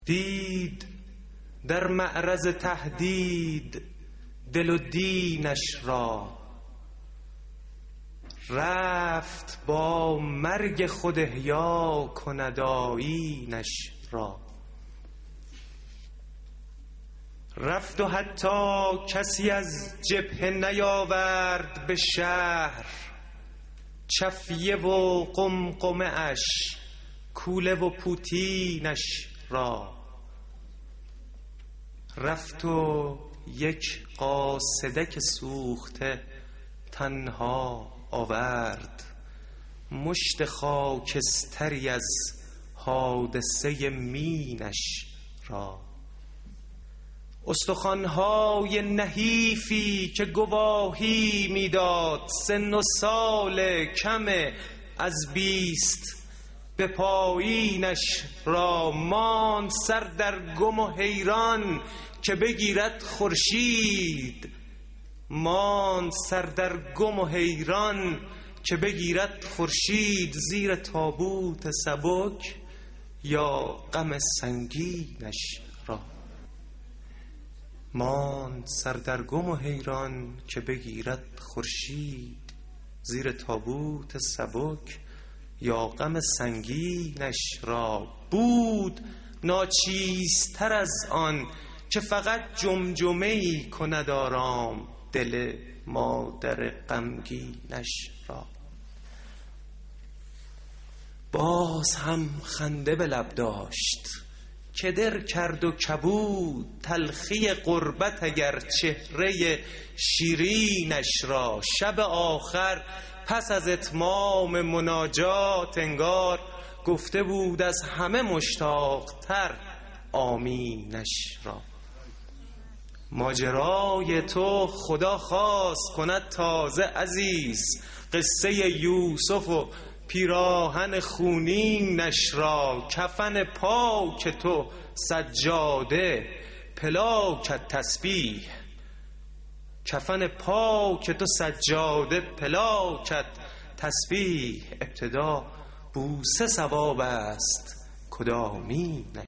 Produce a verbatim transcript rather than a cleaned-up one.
دید در معرض تهدید دل و دینش را، رفت با مرگ خود احیا کند آیینش را. رفت و حتی کسی از جبهه نیاورد به شهر، چفیه و قمقمه اش کوله و پوتینش را. رفت و یک قاصدک سوخته تنها آورد، مشت خاکستری از حادثه مینش را. استخوان‌های نحیفی که گواهی میداد سن و سال کم از بیست به پایینش را، ماند سر در گم و حیران که بگیرد خورشید، ماند سر در گم و حیران که بگیرد خورشید، زیر تابوت سبک یا غم سنگینش را. ماند سر در گم و حیران که بگیرد خورشید، زیر تابوت سبک یا غم سنگینش را. بود ناچیزتر از آن که فقط جمجمه‌ای کند آرام دل مادر غمگینش را. باز هم خنده به لب داشت که در کرد و کبود تلخی غربت اگر چهره شیرینش را. شب آخر پس از اتمام مناجات انگار گفته بود از همه مشتاق‌تر آمینش را. ماجرای تو خدا خواست کند تازه عزیز، قصه یوسف و پیراهن خونینش را. کفن پاک تو سجاده پلاکت تسبیح، کفن پاک تو سجاده پلاکت تسبیح. ابتدا بوسه ثواب است کدامینش